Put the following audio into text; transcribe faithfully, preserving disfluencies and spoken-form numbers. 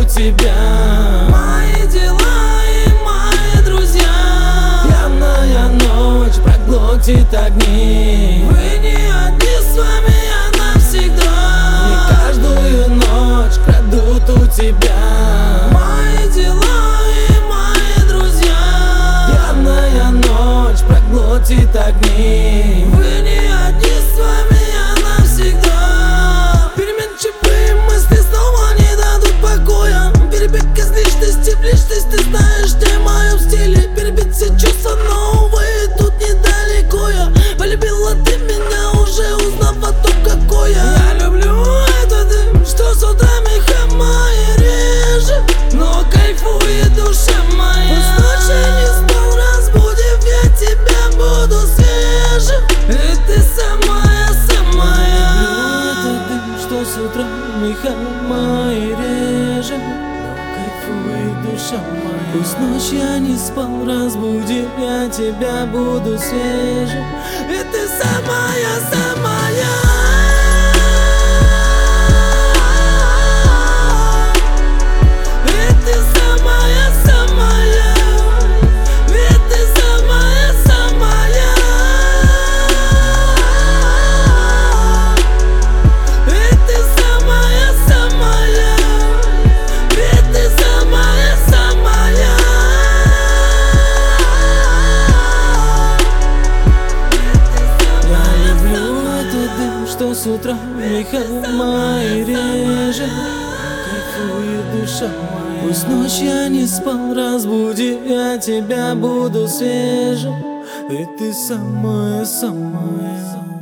тебя. Мои дела и мои друзья. Пьяная ночь проглотит огни. Вы не одни, с вами я навсегда. Не каждую ночь крадут у тебя. Мои дела и мои друзья. Пьяная ночь проглотит огни. Вы не одни, с вами я навсегда. Переменчивые мысли снова не дадут покоя. Перебег из личности в личность, ты знаешь, ты в моем стиле. Перебить все чувства, но увы, тут недалеко я. Полюбила ты меня, уже узнав о том, какой я. Я люблю этот дым, что с утра меха мои режет, но кайфует душа моя. Пусть ночью не спал, разбудив, я тебя буду свежим. И ты самая, самая. Я люблю этот дым, что с утра меха мои режет, но кайфует душа моя. Пусть ночь я не спал, разбудив, я тебя буду свежим. И ты самая, самая. Что с утра меха мои режет, кайфует душа моя. Пусть ночь я не спал, разбуди, я тебя буду свежим. И ты самая, самая.